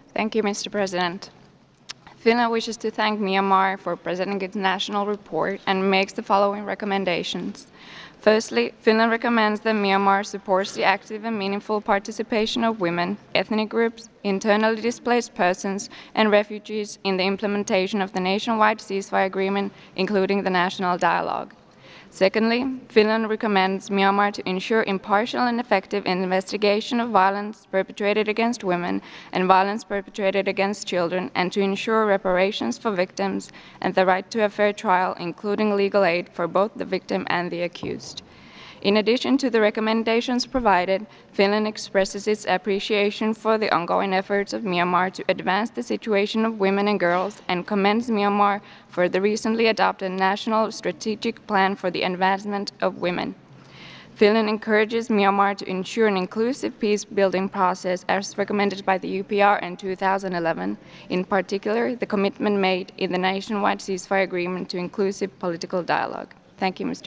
Thank you, Mr. President. Finland wishes to thank Myanmar for presenting its national report and makes the following recommendations. Firstly, Finland recommends that Myanmar supports the active and meaningful participation of women, ethnic groups, internally displaced persons, and refugees in the implementation of the nationwide ceasefire agreement, including the national dialogue. Secondly, Finland recommends Myanmar to ensure impartial and effective investigation of violence perpetrated against women and violence perpetrated against children, and to ensure reparations for victims and the right to a fair trial, including legal aid for both the victim and the accused. In addition to the recommendations provided, Finland expresses its appreciation for the ongoing efforts of Myanmar to advance the situation of women and girls and commends Myanmar for the recently adopted National Strategic Plan for the Advancement of Women. Finland encourages Myanmar to ensure an inclusive peace-building process as recommended by the UPR in 2011, in particular the commitment made in the nationwide ceasefire agreement to inclusive political dialogue. Thank you, Mr.